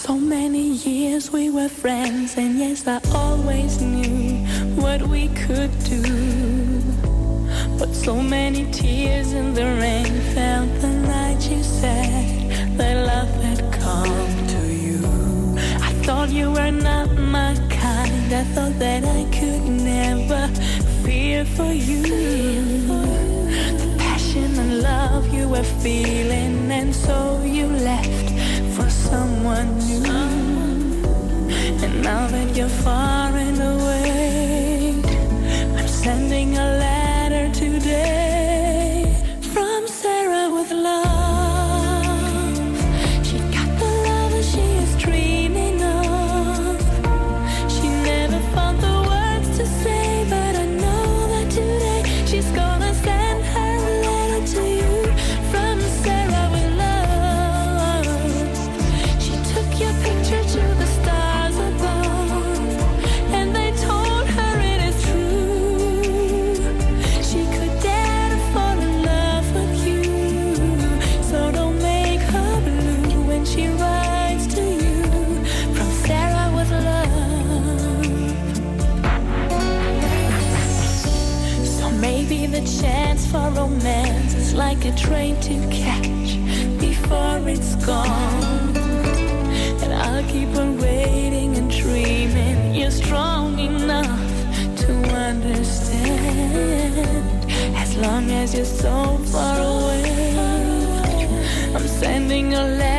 So many years we were friends, and yes, I always knew what we could do. But so many tears in the rain fell the night you said that love had come to you. I thought you were not my kind. I thought that I could never fear for you. The passion and love you were feeling, and so you left for someone new. And now that you're far and away, I'm sending a letter today from Sarah with love. She got the love that she is dreaming of. She never found the words to say, but I know that today she's gonna send her a letter to you from Sarah with love. She took your picture to the stars above, and they told her it is true. She could dare to fall in love with you. So don't make her blue when she writes to you from Sarah with love. So maybe the chance for romance is like a train to catch before it's gone. And I'll keep on waiting and dreaming you're strong enough to understand. As long as you're so far away, I'm sending a letter